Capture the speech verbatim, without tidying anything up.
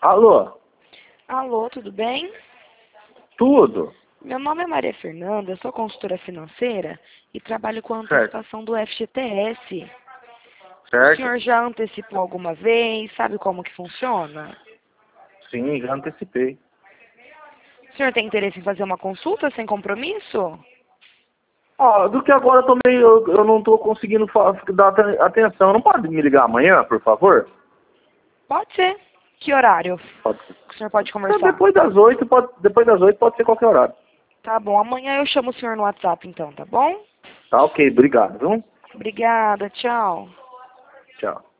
Alô? Alô, tudo bem? Tudo? Meu nome é Maria Fernanda, sou consultora financeira e trabalho com a Certo. antecipação do F G T S. O Certo? senhor já antecipou alguma vez? Sabe como que funciona? Sim, já antecipei. O senhor tem interesse em fazer uma consulta sem compromisso? Ó, do que agora eu tô meio, eu, eu não tô conseguindo fa- dar aten- atenção. Não pode me ligar amanhã, por favor? Pode ser. Que horário Pode ser. o senhor pode Então, conversar? depois das oito, pode, depois das oito pode ser qualquer horário. Tá bom, amanhã eu chamo o senhor no WhatsApp então, tá bom? Tá ok, obrigado, viu? Obrigada, tchau. Tchau.